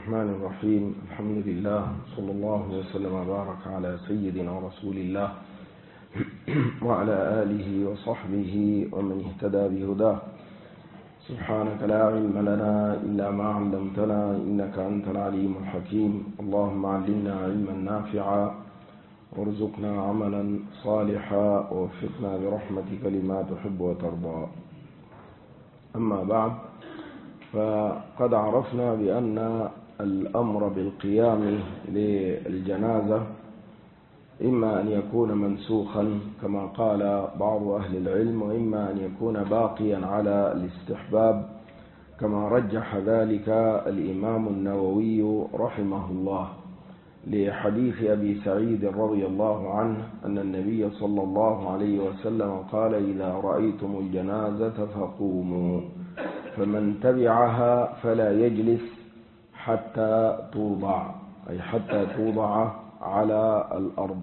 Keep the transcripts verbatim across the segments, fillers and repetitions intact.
الرحمن الرحيم. الحمد لله صلى الله وسلم وبارك على سيدنا رسول الله وعلى آله وصحبه ومن اهتدى بهداه. سبحانك لا علم لنا إلا ما علمتنا إنك أنت العليم الحكيم. اللهم علمنا علما نافعا وارزقنا عملا صالحا ووفقنا برحمتك لما تحب وترضى. أما بعد، فقد عرفنا بأن الأمر بالقيام للجنازة إما أن يكون منسوخا كما قال بعض أهل العلم، وإما أن يكون باقيا على الاستحباب كما رجح ذلك الإمام النووي رحمه الله، لحديث أبي سعيد رضي الله عنه أن النبي صلى الله عليه وسلم قال: إذا رأيتم الجنازة فقوموا، فمن تبعها فلا يجلس حتى توضع، أي حتى توضع على الأرض.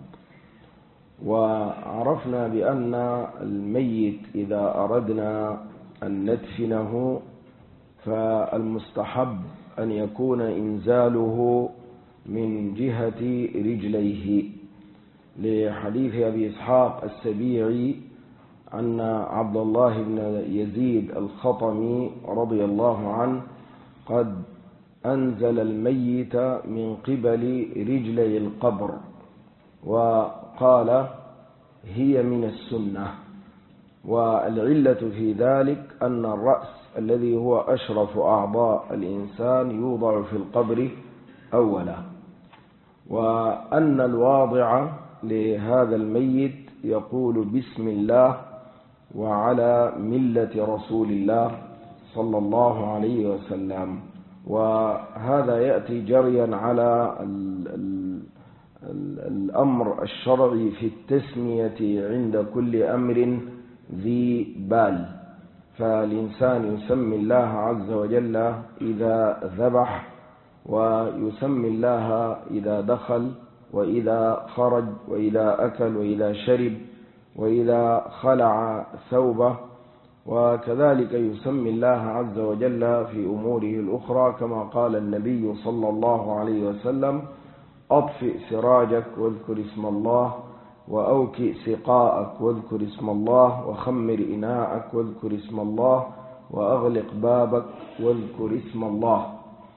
وعرفنا بأن الميت إذا أردنا أن ندفنه فالمستحب أن يكون إنزاله من جهة رجليه، لحديث أبي إسحاق السبيعي أن عبد الله بن يزيد الخطمي رضي الله عنه قد أنزل الميت من قبل رجلي القبر، وقال: هي من السنة. والعلة في ذلك أن الرأس الذي هو أشرف أعضاء الإنسان يوضع في القبر أولا، وأن الواضع لهذا الميت يقول: بسم الله وعلى ملة رسول الله صلى الله عليه وسلم. وهذا يأتي جريا على ال ال ال الأمر الشرعي في التسمية عند كل أمر ذي بال، فالإنسان يسمي الله عز وجل إذا ذبح، ويسمي الله إذا دخل وإذا خرج وإذا أكل وإذا شرب وإذا خلع ثوبه، وكذلك يسمي الله عز وجل في أموره الأخرى كما قال النبي صلى الله عليه وسلم: أطفئ سراجك واذكر اسم الله، وأوكئ سقاءك واذكر اسم الله، وخمر إناءك واذكر اسم الله، وأغلق بابك واذكر اسم الله.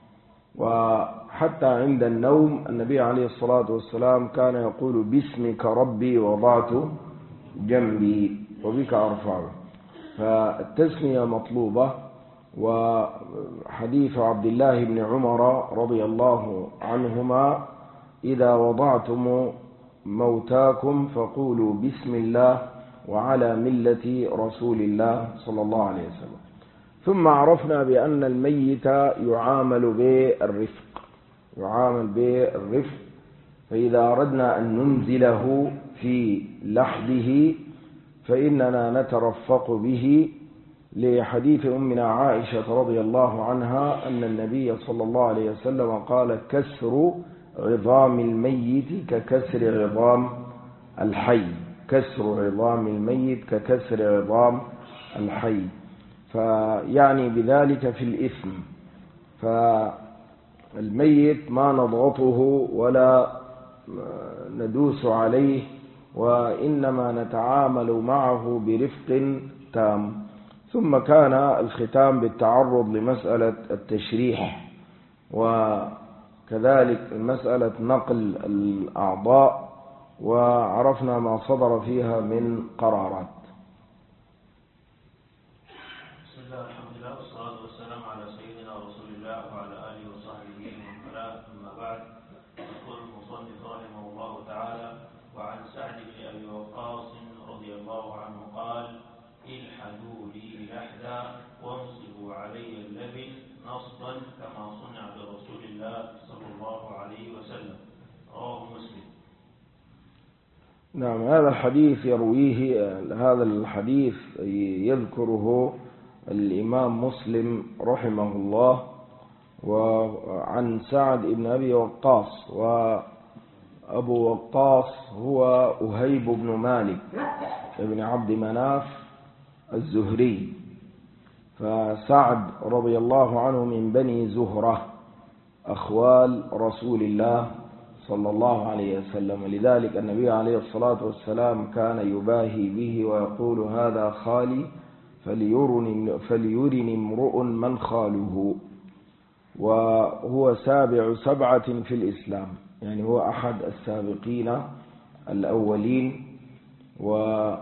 وحتى عند النوم النبي عليه الصلاة والسلام كان يقول: باسمك ربي وضعت جنبي وبك أرفعه. فالتسمية مطلوبة. وحديث عبد الله بن عمر رضي الله عنهما: إذا وضعتم موتاكم فقولوا بسم الله وعلى ملة رسول الله صلى الله عليه وسلم. ثم عرفنا بأن الميت يعامل بالرفق، يعامل بالرفق فإذا أردنا أن ننزله في لحده فإننا نترفق به، لحديث أمنا عائشة رضي الله عنها أن النبي صلى الله عليه وسلم قال: كسر عظام الميت ككسر عظام الحي، كسر عظام الميت ككسر عظام الحي، فيعني بذلك في الإثم. فالميت ما نضغطه ولا ندوس عليه، وإنما نتعامل معه برفق تام. ثم كان الختام بالتعرض لمسألة التشريح، وكذلك مسألة نقل الأعضاء، وعرفنا ما صدر فيها من قرارات. بسم الله الحمد لله والصلاة والسلام على سيدنا رسول الله وعلى آله وصحبه ومن والاه. أما بعد، يقول المصنف رحمه الله تعالى: وعن سعد بن أبي وقاص رضي الله عنه قال: الحدوا لي بلحدا وانصبوا علي اللبن نصبا كما صنع برسول الله صلى الله عليه وسلم. رواه مسلم. نعم، هذا الحديث يرويه هذا الحديث يذكره الإمام مسلم رحمه الله، وعن سعد بن أبي وقاص. وأبو وقاص هو أهيب بن مالك ابن عبد مناف الزهري، فسعد رضي الله عنه من بني زهرة أخوال رسول الله صلى الله عليه وسلم. لذلك النبي عليه الصلاة والسلام كان يباهي به ويقول هذا خالي فليرني, فليرني امرؤ من خاله. وهو سابع سبعة في الإسلام، يعني هو أحد السابقين الأولين، وقد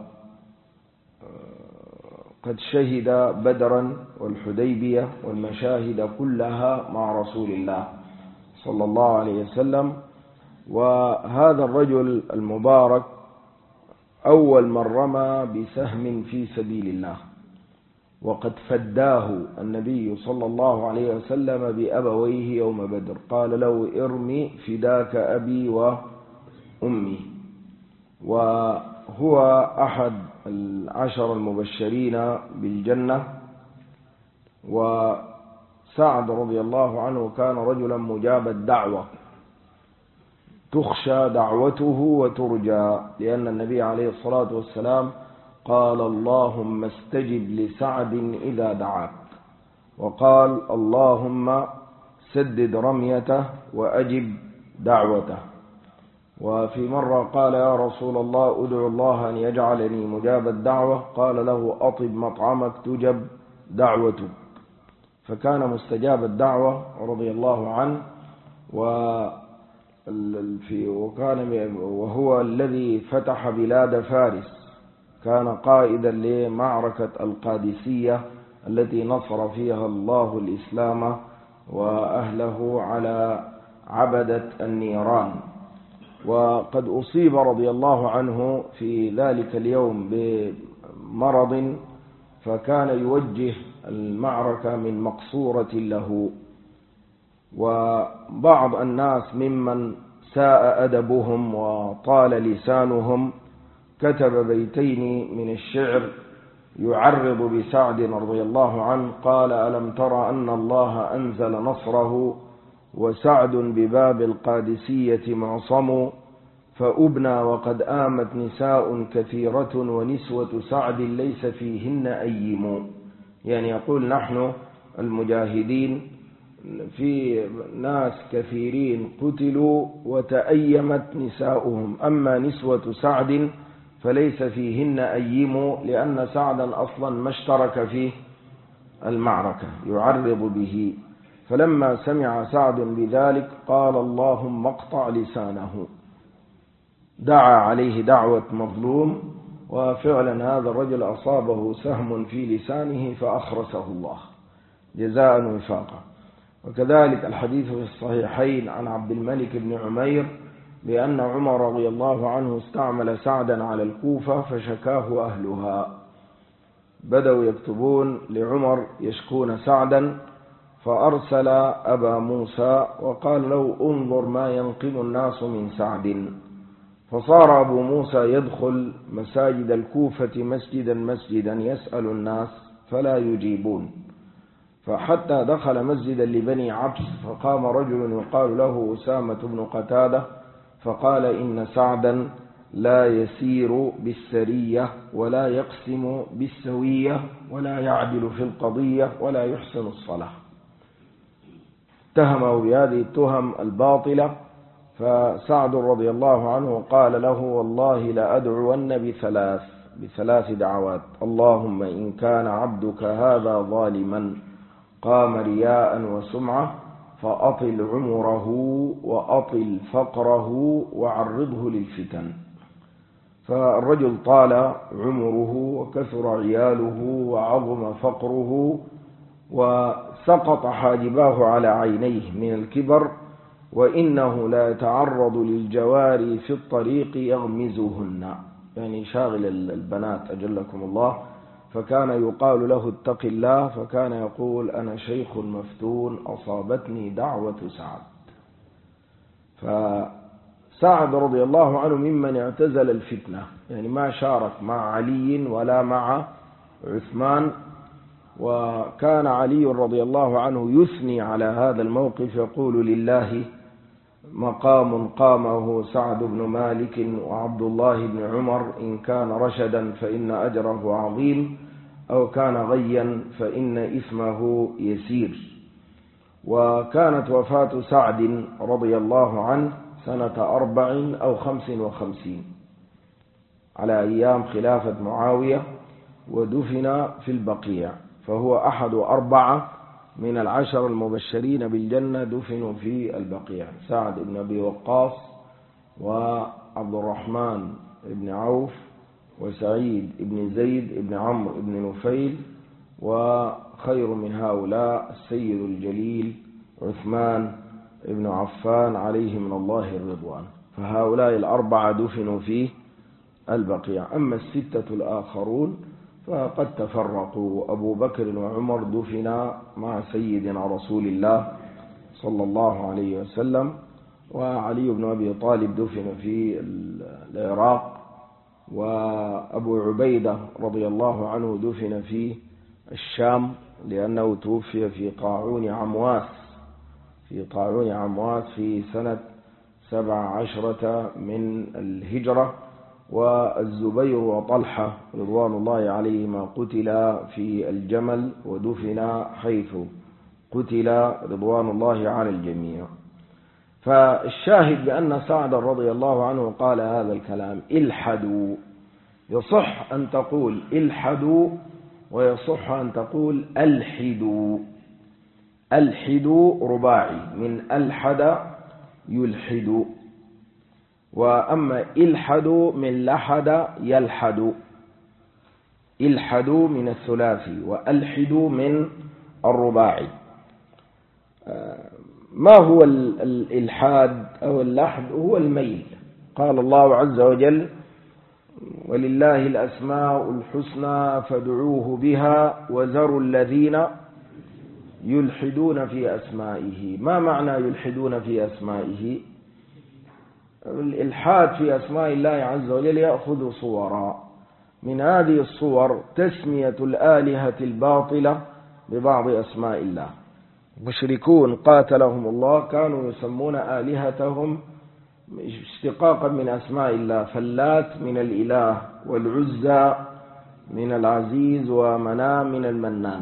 شهد بدرا والحديبية والمشاهد كلها مع رسول الله صلى الله عليه وسلم. وهذا الرجل المبارك أول من رمى بسهم في سبيل الله، وقد فداه النبي صلى الله عليه وسلم بأبويه يوم بدر، قال له ارمي فداك أبي وأمي. وهو أحد العشر المبشرين بالجنة. وسعد رضي الله عنه كان رجلا مجاب الدعوة، تخشى دعوته وترجى، لأن النبي عليه الصلاة والسلام قال اللهم استجب لسعد إذا دعاك، وقال اللهم سدد رميته وأجب دعوته. وفي مرة قال يا رسول الله أدعو الله أن يجعلني مجاب الدعوة، قال له أطب مطعمك تجب دعوتك، فكان مستجاب الدعوة رضي الله عنه. وكان وهو الذي فتح بلاد فارس، كان قائدا لمعركة القادسية التي نصر فيها الله الإسلام وأهله على عبدة النيران. وقد أصيب رضي الله عنه في ذلك اليوم بمرض، فكان يوجه المعركة من مقصورة له. وبعض الناس ممن ساء أدبهم وطال لسانهم كتب بيتين من الشعر يعرض بسعد رضي الله عنه، قال ألم ترى أن الله أنزل نصره وسعد بباب القادسية معصم، فأبنى وقد آمت نساء كثيرة ونسوة سعد ليس فيهن أيم. يعني يقول نحن المجاهدين في ناس كثيرين قتلوا وتأيمت نساؤهم، أما نسوة سعد فليس فيهن أيم، لأن سعدا أصلا ما اشترك في المعركة يعرض به. فلما سمع سعد بذلك قال اللهم اقطع لسانه، دعا عليه دعوة مظلوم، وفعلا هذا الرجل أصابه سهم في لسانه فأخرسه الله جزاء وفاقا. وكذلك الحديث في الصحيحين عن عبد الملك بن عمير بأن عمر رضي الله عنه استعمل سعدا على الكوفة فشكاه أهلها، بدأوا يكتبون لعمر يشكون سعدا، فأرسل أبا موسى وقال له انظر ما ينقم الناس من سعد. فصار أبو موسى يدخل مساجد الكوفة مسجدا مسجدا يسأل الناس فلا يجيبون، فحتى دخل مسجدا لبني عبس، فقام رجل يقال له أسامة بن قتادة فقال إن سعدا لا يسير بالسرية ولا يقسم بالسوية ولا يعدل في القضية ولا يحسن الصلاة. اتهمه بهذه التهم الباطلة. فسعد رضي الله عنه قال له والله لأدعون بثلاث بثلاث دعوات، اللهم إن كان عبدك هذا ظالما قام رياء وسمعة فأطل عمره وأطل فقره وعرضه للفتن. فالرجل طال عمره وكثر عياله وعظم فقره وسقط حاجباه على عينيه من الكبر، وإنه لا يتعرض للجواري في الطريق يغمزهن، يعني شاغل البنات أجلكم الله. فكان يقال له اتق الله، فكان يقول أنا شيخ مفتون أصابتني دعوة سعد. فسعد رضي الله عنه ممن اعتزل الفتنة، يعني ما شارك مع علي ولا مع عثمان. وكان علي رضي الله عنه يثني على هذا الموقف، يقول لله مقام قامه سعد بن مالك وعبد الله بن عمر، إن كان رشدا فإن أجره عظيم، أو كان غيا فإن إثمه يسير. وكانت وفاة سعد رضي الله عنه سنة أربع أو خمس وخمسين على أيام خلافة معاوية، ودفن في البقيع، فهو أحد أربعة من العشر المبشرين بالجنة دفنوا في البقيع: سعد بن أبي وقاص، وعبد الرحمن بن عوف، وسعيد بن زيد بن عمرو بن نفيل، وخير من هؤلاء السيد الجليل عثمان بن عفان عليه من الله الرضوان. فهؤلاء الأربعة دفنوا في البقيع. أما الستة الآخرون فقد تفرقوا. أبو بكر وعمر دفنا مع سيدنا رسول الله صلى الله عليه وسلم، وعلي بن أبي طالب دفن في العراق، وأبو عبيدة رضي الله عنه دفن في الشام لأنه توفي في طاعون عمواس في طاعون عمواس في سنة سبع عشرة من الهجرة. والزبير وطلحة رضوان الله عليهما قتلا في الجمل ودفنا حيث قتل رضوان الله على الجميع. فالشاهد بأن سعد رضي الله عنه قال هذا الكلام: الحدوا. يصح أن تقول الحدوا، ويصح أن تقول الحدوا. الحدوا رباعي من ألحد يلحد، وأما الحدوا من لحد يلحد. الحدوا من الثلاثي، وألحدوا من الرباعي. ما هو الإلحاد أو اللحد؟ هو الميل. قال الله عز وجل: ولله الأسماء الحسنى فادعوه بها وذروا الذين يلحدون في أسمائه. ما معنى يلحدون في أسمائه؟ الإلحاد في أسماء الله عز وجل يأخذ صورا. من هذه الصور تسمية الآلهة الباطلة ببعض أسماء الله. مشركون قاتلهم الله كانوا يسمون آلهتهم اشتقاقا من أسماء الله، فاللات من الإله، والعزى من العزيز، ومناة من المنان.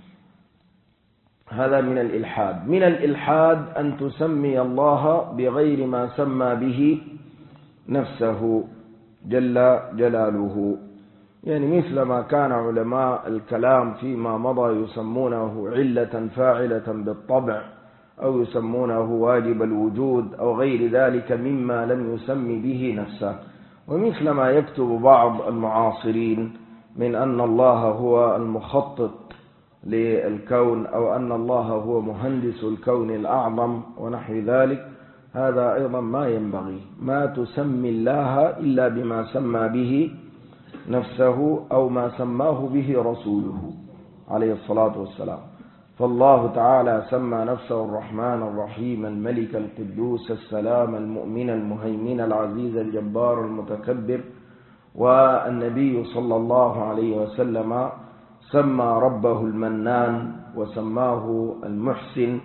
هذا من الإلحاد. من الإلحاد أن تسمي الله بغير ما سمى به نفسه جل جلاله، يعني مثل ما كان علماء الكلام فيما مضى يسمونه علة فاعلة بالطبع، أو يسمونه واجب الوجود، أو غير ذلك مما لم يسمي به نفسه. ومثل ما يكتب بعض المعاصرين من أن الله هو المخطط للكون، أو أن الله هو مهندس الكون الأعظم ونحو ذلك. هذا أيضا ما ينبغي. ما تسمي الله إلا بما سمى به نفسه أو ما سماه به رسوله عليه الصلاة والسلام. فالله تعالى سمى نفسه الرحمن الرحيم الملك القدوس السلام المؤمن المهيمن العزيز الجبار المتكبر. والنبي صلى الله عليه وسلم سمى ربه المنان، وسماه المحسن،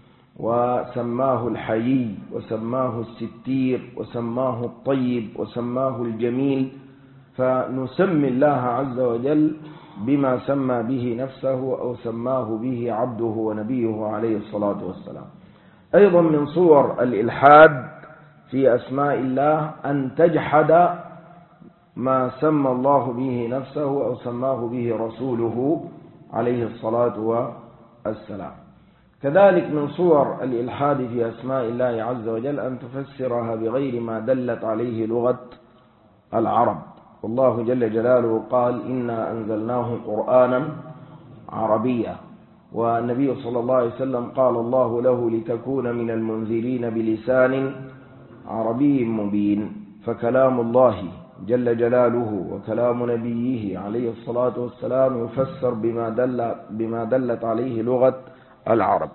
وسماه الحيي، وسماه الستير، وسماه الطيب، وسماه الجميل. فنسمي الله عز وجل بما سمى به نفسه أو سماه به عبده ونبيه عليه الصلاة والسلام. أيضا من صور الإلحاد في أسماء الله أن تجحد ما سمى الله به نفسه أو سماه به رسوله عليه الصلاة والسلام. كذلك من صور الإلحاد في أسماء الله عز وجل أن تفسرها بغير ما دلت عليه لغة العرب. والله جل جلاله قال: إنا أنزلناه قرآنا عربيا. والنبي صلى الله عليه وسلم قال الله له: لتكون من المنذرين بلسان عربي مبين. فكلام الله جل جلاله وكلام نبيه عليه الصلاة والسلام يفسر بما دل بما دلت عليه لغة العرب.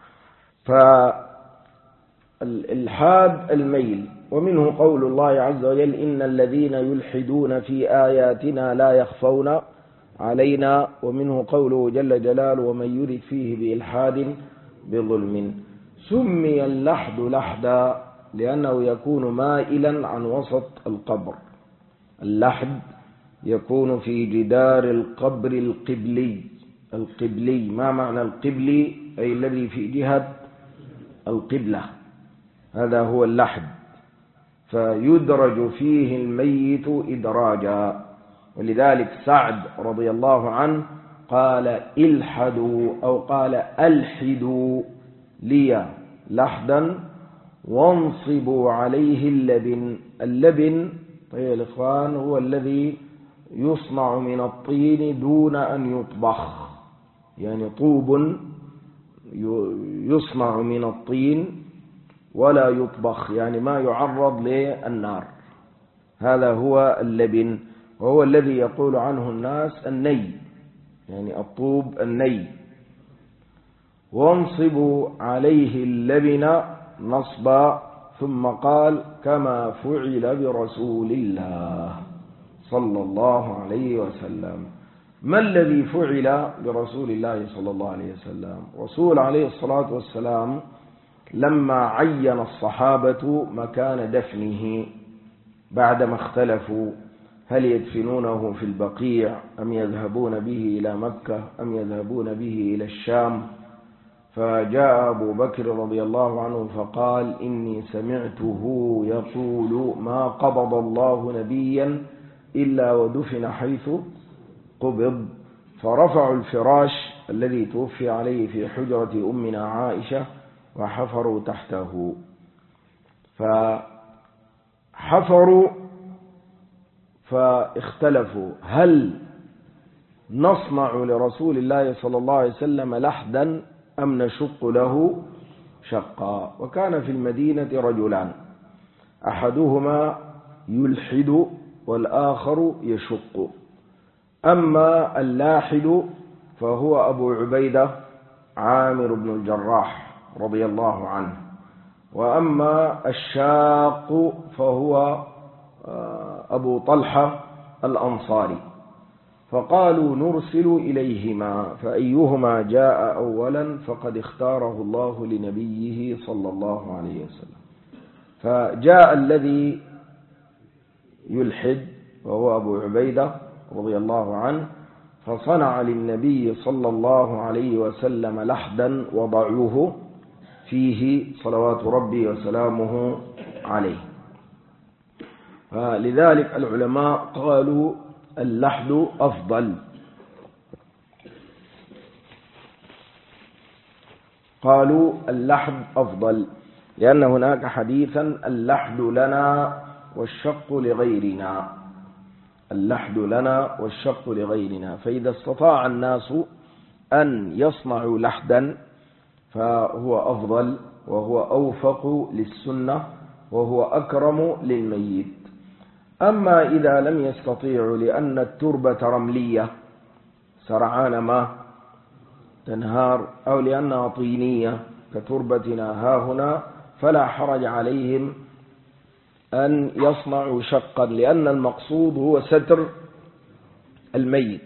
فالإلحاد الميل. ومنه قول الله عز وجل: إن الذين يلحدون في آياتنا لا يخفون علينا. ومنه قوله جل جلاله: ومن يرد فيه بإلحاد بظلم. سمي اللحد لحدا لأنه يكون مائلا عن وسط القبر. اللحد يكون في جدار القبر القبلي القبلي. ما معنى القبلي؟ أي الذي في جهة القبلة، هذا هو اللحد، فيدرج فيه الميت إدراجا. ولذلك سعد رضي الله عنه قال الحدوا أو قال ألحدوا لي لحدا وانصبوا عليه اللبن. اللبن طيب الإخوان هو الذي يصنع من الطين دون أن يطبخ، يعني طوب يصنع من الطين ولا يطبخ، يعني ما يعرض للنار، هذا هو اللبن، وهو الذي يقول عنه الناس الني، يعني الطوب الني. وانصبوا عليه اللبن نصبا، ثم قال كما فعل برسول الله صلى الله عليه وسلم. ما الذي فعل برسول الله صلى الله عليه وسلم؟ رسول عليه الصلاة والسلام لما عين الصحابة مكان دفنه بعدما اختلفوا هل يدفنونه في البقيع أم يذهبون به إلى مكة أم يذهبون به إلى الشام، فجاء أبو بكر رضي الله عنه فقال إني سمعته يقول ما قبض الله نبيا إلا ودفن حيث قبض، فرفعوا الفراش الذي توفي عليه في حجرة أمنا عائشة وحفروا تحته. فحفروا فاختلفوا هل نصنع لرسول الله صلى الله عليه وسلم لحدا أم نشق له شقا. وكان في المدينة رجلان أحدهما يلحد والآخر يشق. أما اللاحد فهو أبو عبيدة عامر بن الجراح رضي الله عنه، وأما الشاق فهو أبو طلحة الأنصاري. فقالوا نرسل إليهما فأيهما جاء أولا فقد اختاره الله لنبيه صلى الله عليه وسلم. فجاء الذي يلحد وهو أبو عبيدة رضي الله عنه، فصنع للنبي صلى الله عليه وسلم لحدا وضعوه فيه صلوات ربي وسلامه عليه. فلذلك العلماء قالوا اللحد أفضل، قالوا اللحد أفضل لأن هناك حديثا اللحد لنا والشق لغيرنا، اللحد لنا والشق لغيرنا. فإذا استطاع الناس أن يصنعوا لحدا فهو أفضل وهو أوفق للسنة وهو أكرم للميت. أما إذا لم يستطيعوا لأن التربة رملية سرعان ما تنهار أو لأنها طينية كتربتنا هاهنا، فلا حرج عليهم أن يصنعوا شقا، لأن المقصود هو ستر الميت،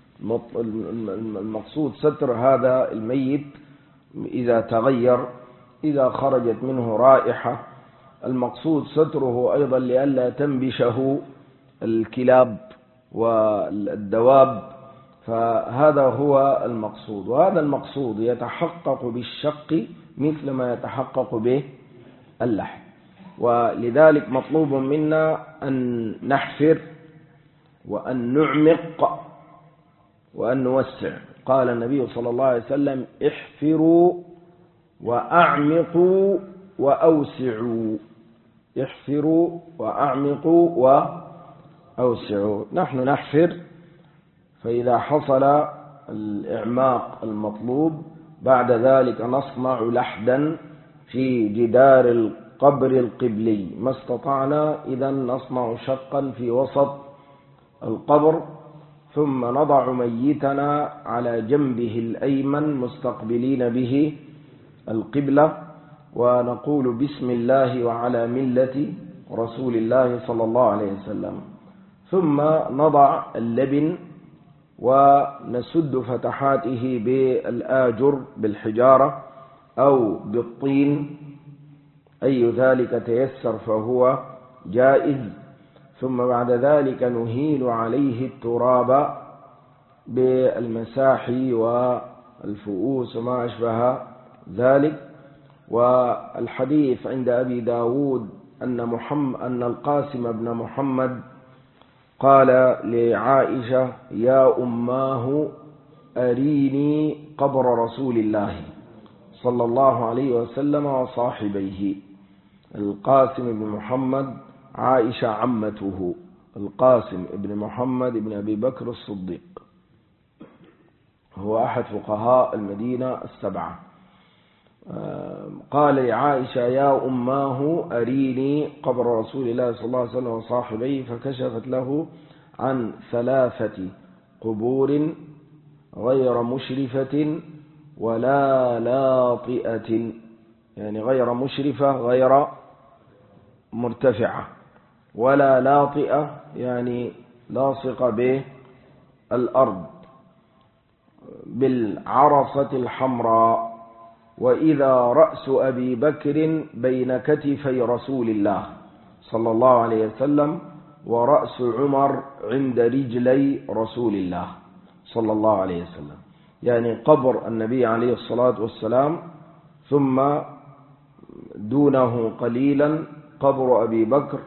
المقصود ستر هذا الميت إذا تغير، إذا خرجت منه رائحة، المقصود ستره أيضا لئلا تنبشه الكلاب والدواب، فهذا هو المقصود. وهذا المقصود يتحقق بالشق مثل ما يتحقق به اللحم. ولذلك مطلوب منا أن نحفر وأن نعمق وأن نوسع. قال النبي صلى الله عليه وسلم احفروا وأعمقوا وأوسعوا، احفروا وأعمقوا وأوسعوا. نحن نحفر، فإذا حصل الإعماق المطلوب بعد ذلك نصنع لحدا في جدار القبر القبلي، ما استطعنا إذا نصنع شقا في وسط القبر، ثم نضع ميتنا على جنبه الأيمن مستقبلين به القبلة، ونقول بسم الله وعلى ملة رسول الله صلى الله عليه وسلم، ثم نضع اللبن ونسد فتحاته بالآجر بالحجارة أو بالطين، أي ذلك تيسر فهو جائز. ثم بعد ذلك نهيل عليه التراب بالمساحي والفؤوس وما أشبه ذلك. والحديث عند أبي داود أن, محمد أن القاسم بن محمد قال لعائشة يا أماه أريني قبر رسول الله صلى الله عليه وسلم وصاحبيه. القاسم بن محمد عائشة عمته، القاسم بن محمد بن أبي بكر الصديق، هو أحد فقهاء المدينة السبعة. قال لعائشة يا أماه أريني قبر رسول الله صلى الله عليه وسلم وصاحبيه، فكشفت له عن ثلاثة قبور غير مشرفة ولا لاطئة، يعني غير مشرفة غير مرتفعة، ولا لاطئة يعني لاصقة بالأرض بالعرصة الحمراء. وإذا رأس أبي بكر بين كتفي رسول الله صلى الله عليه وسلم، ورأس عمر عند رجلي رسول الله صلى الله عليه وسلم، يعني قبر النبي عليه الصلاة والسلام، ثم دونه قليلا قبر أبي بكر،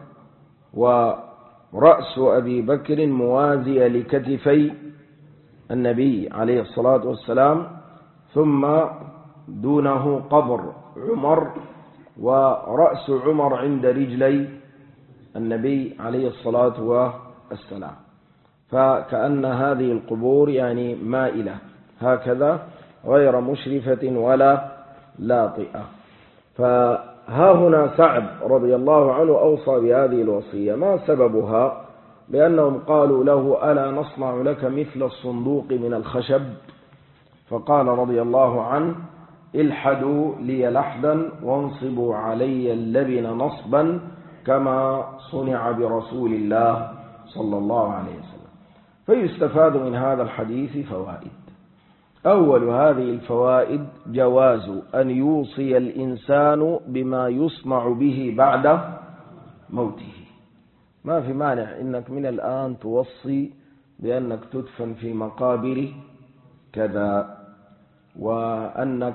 ورأس أبي بكر موازي لكتفي النبي عليه الصلاة والسلام، ثم دونه قبر عمر، ورأس عمر عند رجلي النبي عليه الصلاة والسلام. فكأن هذه القبور يعني مائلة هكذا غير مشرفة ولا لاطئة. فها هنا سعد رضي الله عنه أوصى بهذه الوصية. ما سببها؟ لأنهم قالوا له ألا نصنع لك مثل الصندوق من الخشب؟ فقال رضي الله عنه الحدوا لي لحدا وانصبوا علي اللبن نصبا كما صنع برسول الله صلى الله عليه وسلم. فيستفاد من هذا الحديث فوائد. أول هذه الفوائد جواز أن يوصي الإنسان بما يصنع به بعد موته. ما في مانع إنك من الآن توصي بأنك تدفن في مقابر كذا، وأنك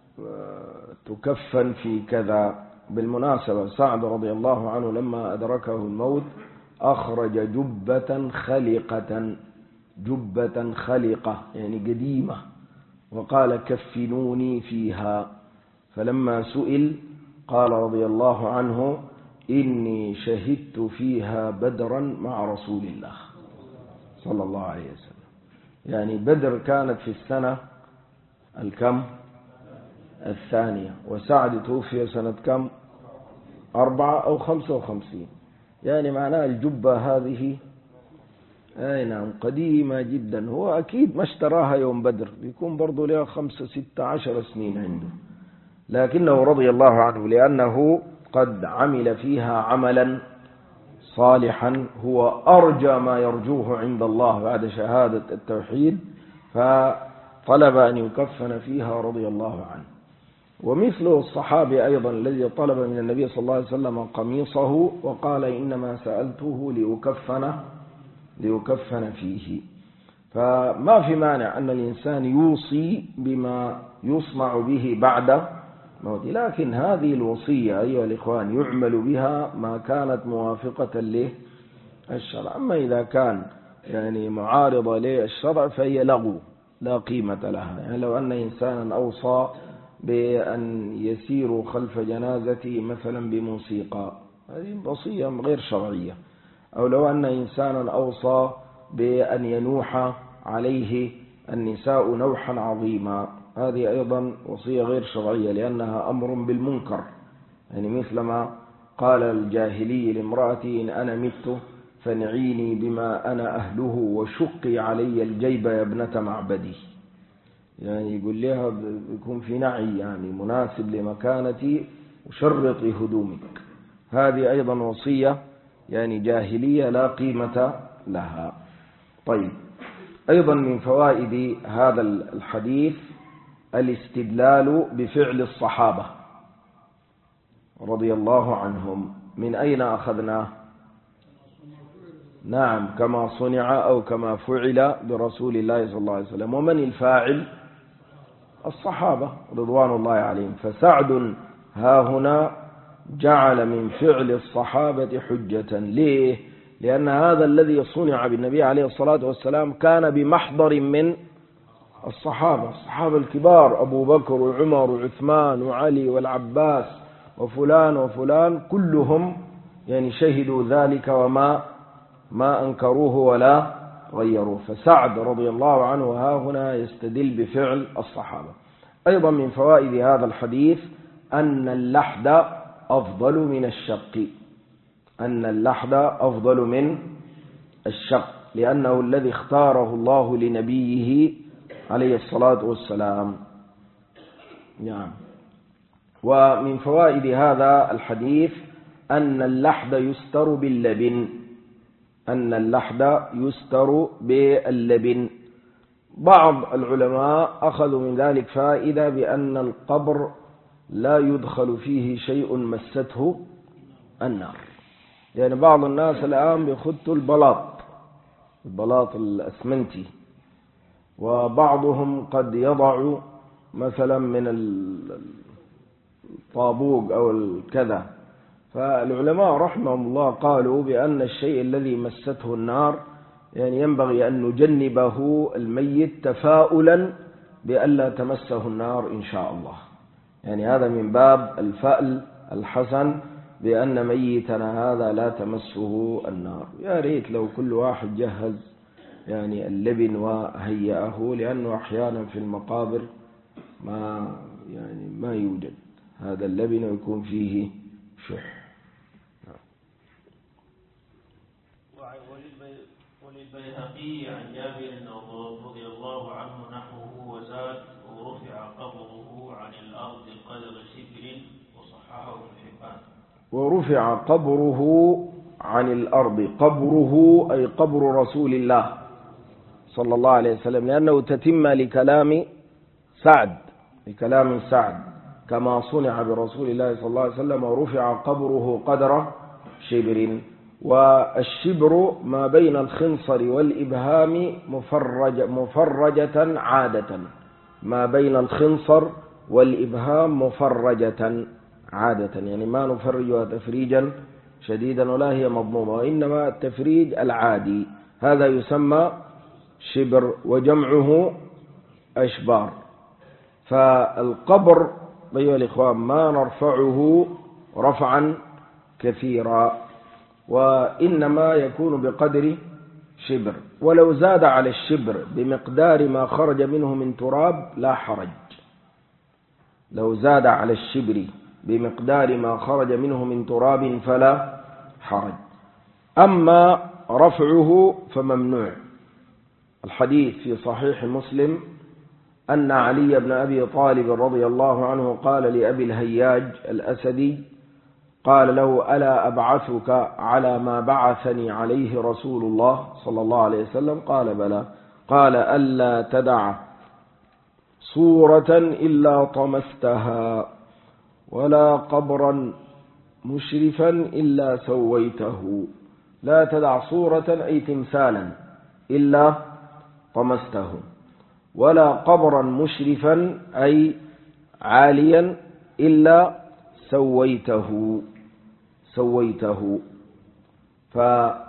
تكفن في كذا. بالمناسبة سعد رضي الله عنه لما أدركه الموت أخرج جبة خلقة، جبة خلقة يعني قديمة، وقال كفنوني فيها. فلما سئل قال رضي الله عنه إني شهدت فيها بدرا مع رسول الله صلى الله عليه وسلم. يعني بدر كانت في السنة الكم؟ الثانية، وسعد توفي سنة كم؟ أربعة أو خمسة وخمسين. يعني معناه الجبة هذه أي نعم قديمة جدا. هو أكيد ما اشتراها يوم بدر، بيكون برضو لها خمسة ستة عشر سنين عنده، لكنه رضي الله عنه لأنه قد عمل فيها عملا صالحا هو أرجى ما يرجوه عند الله بعد شهادة التوحيد، فطلب أن يكفن فيها رضي الله عنه. ومثله الصحابي أيضا الذي طلب من النبي صلى الله عليه وسلم قميصه وقال إنما سألته ليكفن ليكفن فيه. فما في مانع أن الإنسان يوصي بما يصنع به بعد موته، لكن هذه الوصية أيها الإخوان يعمل بها ما كانت موافقة للشرع. أما إذا كان يعني معارضة للشرع فهي لغو لا قيمة لها. يعني لو أن إنسانا أوصى بأن يسيروا خلف جنازته مثلا بموسيقى، هذه وصية غير شرعية. أو لو أن إنسانا أوصى بأن ينوح عليه النساء نوحا عظيما، هذه أيضا وصية غير شرعية لأنها أمر بالمنكر. يعني مثلما قال الجاهلي لامرأتي إن أنا مت فانعيني بما أنا أهله وشقي علي الجيب يا ابنة معبدي. يعني يقول لها بيكون في نعي يعني مناسب لمكانتي وشرطي هدومك. هذه أيضا وصية يعني جاهلية لا قيمة لها. طيب، أيضا من فوائد هذا الحديث الاستدلال بفعل الصحابة رضي الله عنهم. من أين أخذناه؟ نعم كما صنع أو كما فعل برسول الله صلى الله عليه وسلم. ومن الفاعل؟ الصحابة رضوان الله عليهم. فسعد ها هنا جعل من فعل الصحابة حجة. ليه؟ لأن هذا الذي صنع بالنبي عليه الصلاة والسلام كان بمحضر من الصحابة، الصحابة الكبار، أبو بكر وعمر وعثمان وعلي والعباس وفلان وفلان، كلهم يعني شهدوا ذلك وما ما أنكروه ولا غيروه. فسعد رضي الله عنه ها هنا يستدل بفعل الصحابة. أيضا من فوائد هذا الحديث أن اللحد أفضل من الشق، أن اللحد أفضل من الشق، لأنه الذي اختاره الله لنبيه عليه الصلاة والسلام. نعم. ومن فوائد هذا الحديث أن اللحد يستر باللبن، أن اللحد يستر باللبن. بعض العلماء أخذوا من ذلك فائدة بأن القبر لا يدخل فيه شيء مسته النار، يعني بعض الناس الآن بيخطوا البلاط البلاط الأسمنتي، وبعضهم قد يضع مثلا من الطابوق أو الكذا. فالعلماء رحمهم الله قالوا بأن الشيء الذي مسته النار يعني ينبغي أن نجنبه الميت تفاؤلا بألا تمسه النار إن شاء الله، يعني هذا من باب الفأل الحسن بأن ميتنا هذا لا تمسه النار. يا ريت لو كل واحد جهز يعني اللبن وهيئه، لأنه أحيانا في المقابر ما يعني ما يوجد هذا اللبن ويكون فيه شح. وللبيهقي عن جابر رضي الله عنه نحوه وزاد ورفع قبره عن الأرض قدر شبر وصححه ابن حبان. ورفع قبره عن الأرض، قبره أي قبر رسول الله صلى الله عليه وسلم، لأنه تتم لكلام سعد لكلام سعد كما صنع برسول الله صلى الله عليه وسلم ورفع قبره قدر شبر. والشبر ما بين الخنصر والإبهام مفرج مفرجة عادة، ما بين الخنصر والإبهام مفرجة عادة، يعني ما نفرجها تفريجا شديدا ولا هي مضمومة، وإنما التفريج العادي هذا يسمى شبر، وجمعه أشبار. فالقبر أيها الإخوان ما نرفعه رفعا كثيرا، وإنما يكون بقدر شبر، ولو زاد على الشبر بمقدار ما خرج منه من تراب لا حرج، لو زاد على الشبر بمقدار ما خرج منه من تراب فلا حرج. أما رفعه فممنوع. الحديث في صحيح مسلم أن علي بن أبي طالب رضي الله عنه قال لأبي الهياج الأسدي قال له: ألا أبعثك على ما بعثني عليه رسول الله صلى الله عليه وسلم؟ قال: بلى. قال: ألا تدع صورة إلا طمستها ولا قبرا مشرفا إلا سويته. لا تدع صورة أي تمثالا إلا طمسته، ولا قبرا مشرفا أي عاليا إلا سويته سويته. فهذا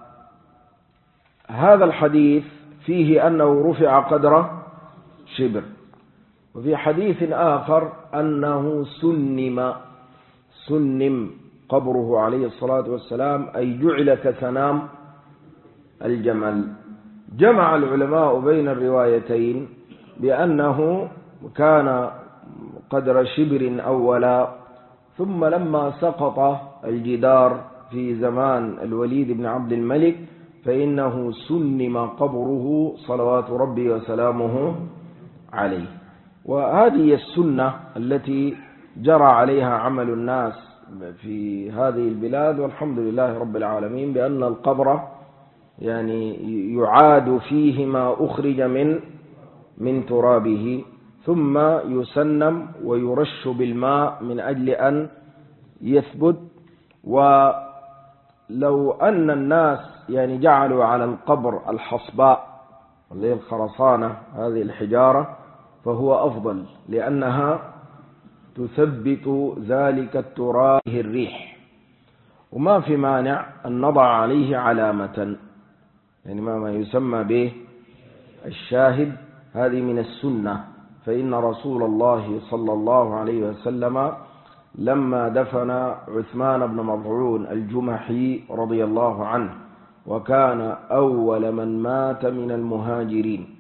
الحديث فيه أنه رفع قدر شبر. وفي حديث آخر أنه سنم سنم قبره عليه الصلاة والسلام، أي جعل كسنام الجمل. جمع العلماء بين الروايتين بأنه كان قدر شبر أولا، ثم لما سقط الجدار في زمان الوليد بن عبد الملك فإنه سنم قبره صلوات ربي وسلامه عليه. وهذه السنة التي جرى عليها عمل الناس في هذه البلاد، والحمد لله رب العالمين، بأن القبر يعني يعاد فيه ما أخرج من من ترابه، ثم يسنم ويرش بالماء من أجل أن يثبت. لو أن الناس يعني جعلوا على القبر الحصباء اللي هي الخرسانة هذه الحجارة فهو أفضل، لأنها تثبت ذلك التراب الريح، وما في مانع أن نضع عليه علامة، يعني ما يسمى به الشاهد، هذه من السنة. فإن رسول الله صلى الله عليه وسلم لما دفن عثمان بن مظعون الجمحي رضي الله عنه، وكان أول من مات من المهاجرين،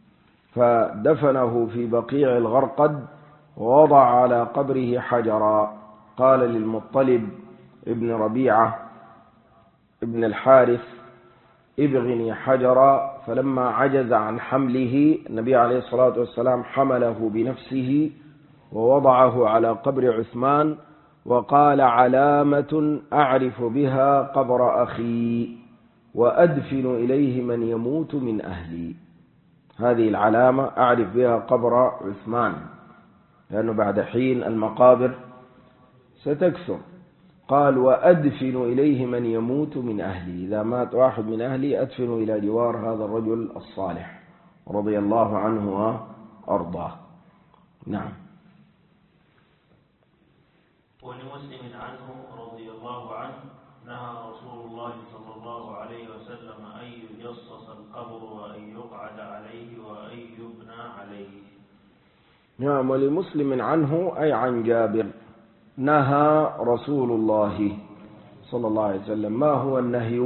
فدفنه في بقيع الغرقد ووضع على قبره حجرا، قال للمطلب ابن ربيعة ابن الحارث ابغني حجرا، فلما عجز عن حمله النبي عليه الصلاة والسلام حمله بنفسه ووضعه على قبر عثمان، وقال علامة أعرف بها قبر أخي وأدفن إليه من يموت من أهلي. هذه العلامة أعرف بها قبر عثمان، لأنه بعد حين المقابر ستكثر. قال وأدفن إليه من يموت من أهلي، إذا مات واحد من أهلي أدفن إلى جوار هذا الرجل الصالح رضي الله عنه وأرضاه. نعم. ولمسلم عنه رضي الله عنه نهى رسول الله صلى الله عليه وسلم أن يجصص القبر وأن يقعد عليه وأن يبنى عليه. نعم. ولمسلم عنه أي عن جابر نهى رسول الله صلى الله عليه وسلم. ما هو النهي؟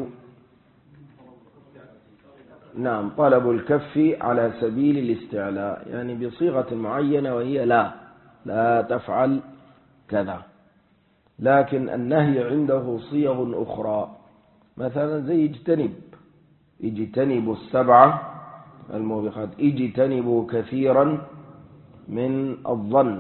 نعم، طلب الكف على سبيل الاستعلاء، يعني بصيغة معينة وهي لا لا تفعل كذا. لكن النهي عنده صيغ أخرى، مثلا زي اجتنب، اجتنبوا السبعة الموبقات، اجتنبوا كثيرا من الظن،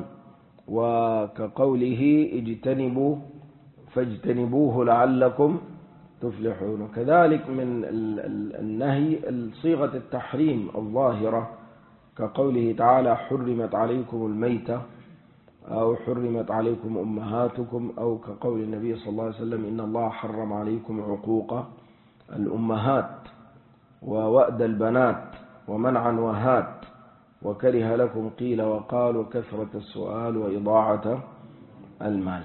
وكقوله اجتنبوا فاجتنبوه لعلكم تفلحون. كذلك من النهي صيغة التحريم الظاهرة، كقوله تعالى حرمت عليكم الميتة، أو حرمت عليكم أمهاتكم، أو كقول النبي صلى الله عليه وسلم إن الله حرم عليكم عقوق الأمهات ووأد البنات ومنعا وهات، وكره لكم قيل وقال وكثرة السؤال وإضاعة المال.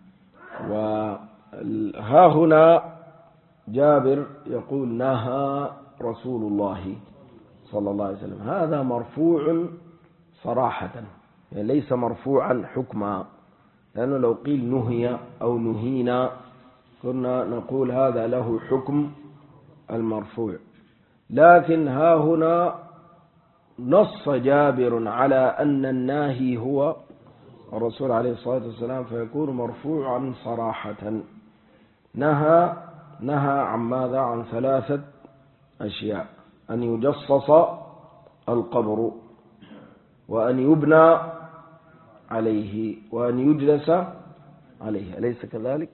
وها هنا جابر يقول نهى رسول الله صلى الله عليه وسلم، هذا مرفوع صراحة، يعني ليس مرفوعا حكما، لأنه لو قيل نهي أو نهينا كنا نقول هذا له حكم المرفوع. لكن ها هنا نص جابر على أن الناهي هو الرسول عليه الصلاة والسلام، فيكون مرفوعا صراحة. نهى نهى عن ماذا؟ عن ثلاثة أشياء: أن يجصص القبر، وأن يبنى عليه، وأن يجلس عليه، أليس كذلك؟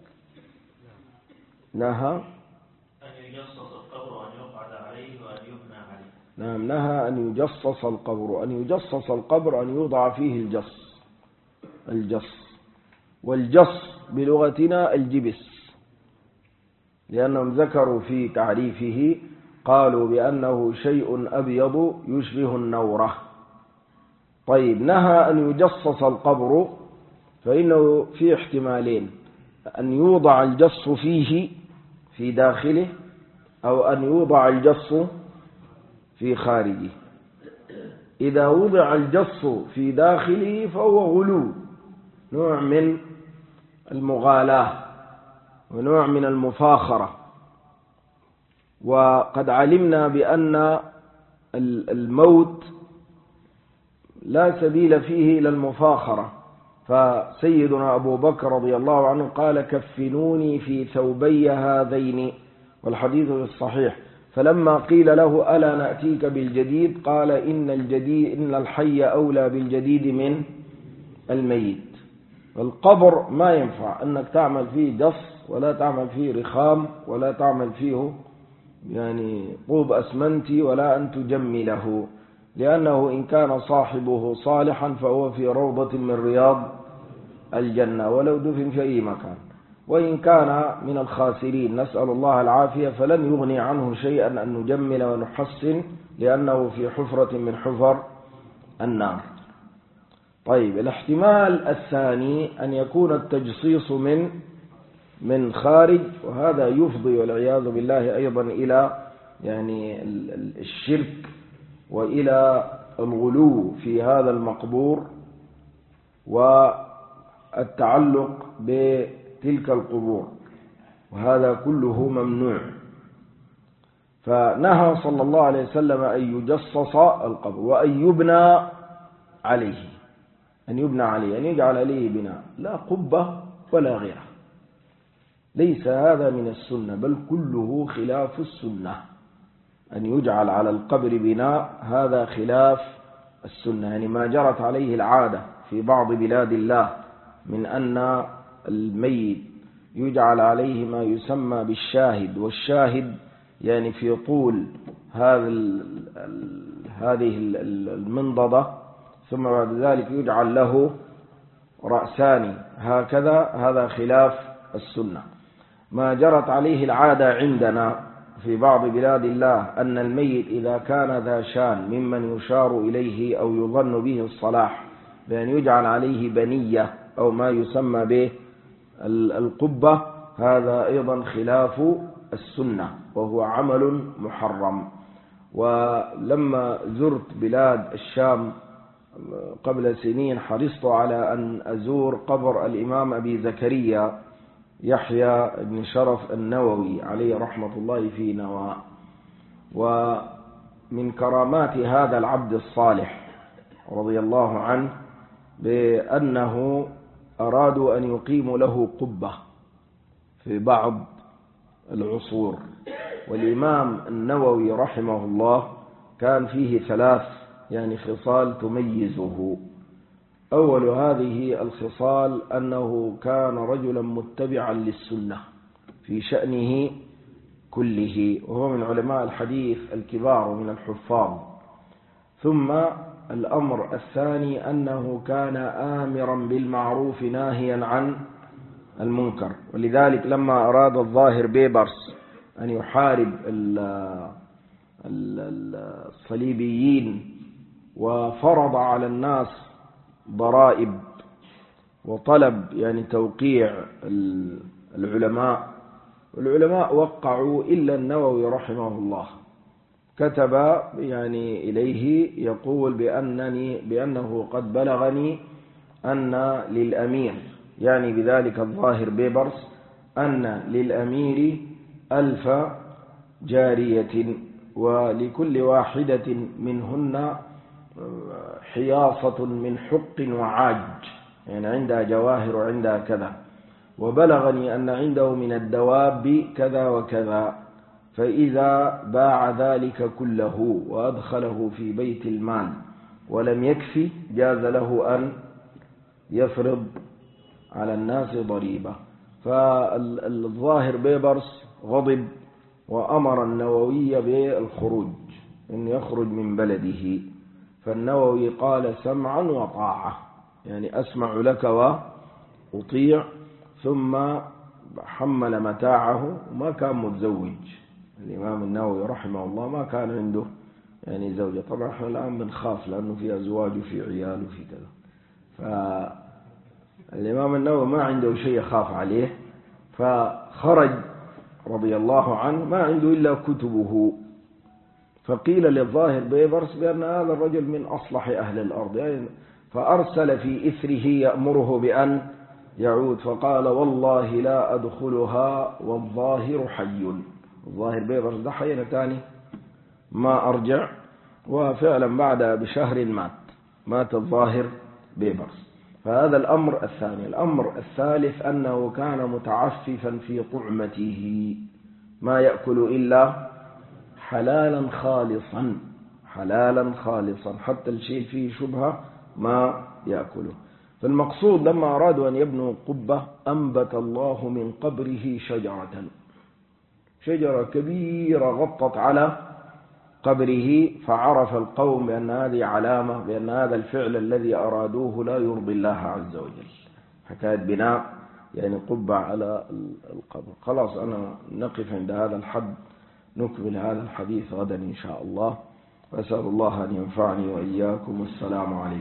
نهى أن يجصص القبر وأن يقعد عليه وأن يبنى عليه. نعم، نهى أن يجصص القبر، أن يجصص القبر أن يوضع فيه الجص، الجص والجص بلغتنا الجبس، لأنهم ذكروا في تعريفه قالوا بأنه شيء أبيض يشبه النورة. طيب، نهى أن يجصص القبر، فإنه في احتمالين: أن يوضع الجص فيه في داخله، أو أن يوضع الجص في خارجه. إذا وضع الجص في داخله فهو غلو، نوع من المغالاة ونوع من المفاخرة. وقد علمنا بأن الموت لا سبيل فيه إلى المفاخرة، فسيدنا أبو بكر رضي الله عنه قال كفنوني في ثوبي هذين، والحديث الصحيح. فلما قيل له ألا نأتيك بالجديد قال إن الجديد إن الحي أولى بالجديد من الميت. القبر ما ينفع أنك تعمل فيه جص، ولا تعمل فيه رخام، ولا تعمل فيه يعني طوب أسمنتي، ولا أن تجمله، لأنه إن كان صاحبه صالحا فهو في روضة من رياض الجنة ولو دفن في أي مكان. وإن كان من الخاسرين نسأل الله العافية، فلن يغني عنه شيئا أن نجمل ونحسن، لأنه في حفرة من حفر النار. طيب، الاحتمال الثاني أن يكون التجصيص من من خارج، وهذا يفضي والعياذ بالله أيضا إلى يعني الشرك وإلى الغلو في هذا المقبور والتعلق بتلك القبور، وهذا كله ممنوع. فنهى صلى الله عليه وسلم أن يجصص القبر وأن يبنى عليه، أن يبنى عليه، أن يجعل عليه بناء، لا قبة ولا غيره. ليس هذا من السنة، بل كله خلاف السنة. أن يجعل على القبر بناء هذا خلاف السنة، يعني ما جرت عليه العادة في بعض بلاد الله من أن الميت يجعل عليه ما يسمى بالشاهد، والشاهد يعني في طول هذا هذه المنضدة، ثم بعد ذلك يجعل له رأسان هكذا، هذا خلاف السنة. ما جرت عليه العادة عندنا في بعض بلاد الله أن الميت إذا كان ذا شان ممن يشار إليه أو يظن به الصلاح بأن يجعل عليه بنية أو ما يسمى به القبة، هذا أيضا خلاف السنة وهو عمل محرم. ولما زرت بلاد الشام قبل سنين حرصت على أن أزور قبر الإمام أبي زكريا يحيى بن شرف النووي عليه رحمة الله في نواء. ومن كرامات هذا العبد الصالح رضي الله عنه بأنه أرادوا أن يقيموا له قبة في بعض العصور، والإمام النووي رحمه الله كان فيه ثلاث يعني خصال تميزه. أول هذه الخصال أنه كان رجلا متبعا للسنة في شأنه كله، وهو من علماء الحديث الكبار ومن الحفاظ. ثم الأمر الثاني أنه كان آمرا بالمعروف ناهيا عن المنكر، ولذلك لما أراد الظاهر بيبرس أن يحارب الصليبيين وفرض على الناس ضرائب وطلب يعني توقيع العلماء، والعلماء وقعوا إلا النووي رحمه الله، كتب يعني إليه يقول بأنني بأنه قد بلغني أن للأمير، يعني بذلك الظاهر بيبرس، أن للأمير ألف جارية ولكل واحدة منهن حياصة من حق وعاج، يعني عندها جواهر وعندها كذا، وبلغني أن عنده من الدواب كذا وكذا، فإذا باع ذلك كله وأدخله في بيت المال ولم يكفي جاز له أن يفرض على الناس ضريبة. فالظاهر بيبرس غضب وأمر النووي بالخروج، أن يخرج من بلده. فالنووي قال سمعا وطاعة، يعني أسمع لك وأطيع. ثم حمل متاعه، وما كان متزوج الإمام النووي رحمه الله، ما كان عنده يعني زوجة. طبعا احنا الآن بنخاف لأنه في أزواج وفي عيال وفي كذا، فالإمام النووي ما عنده شيء يخاف عليه، فخرج رضي الله عنه ما عنده إلا كتبه. فقيل للظاهر بيبرس بأن هذا الرجل من أصلح أهل الأرض، يعني فأرسل في إثره يأمره بأن يعود، فقال والله لا أدخلها والظاهر حي. الظاهر بيبرس ده حي تاني ما أرجع. وفعلا بعد بشهر مات مات الظاهر بيبرس. فهذا الأمر الثاني. الأمر الثالث أنه كان متعففا في طعمته، ما يأكل إلا حلالا خالصا، حلالا خالصا، حتى الشيء فيه شبهة ما يأكله. فالمقصود لما أرادوا أن يبنوا قبة أنبت الله من قبره شجرة، شجرة كبيرة غطت على قبره، فعرف القوم بأن هذه علامة بأن هذا الفعل الذي أرادوه لا يرضي الله عز وجل، حكاية بناء يعني قبة على القبر. خلاص أنا نقف عند هذا الحد، نكمل هذا الحديث غدا إن شاء الله، وأسأل الله أن ينفعني وإياكم، والسلام عليكم.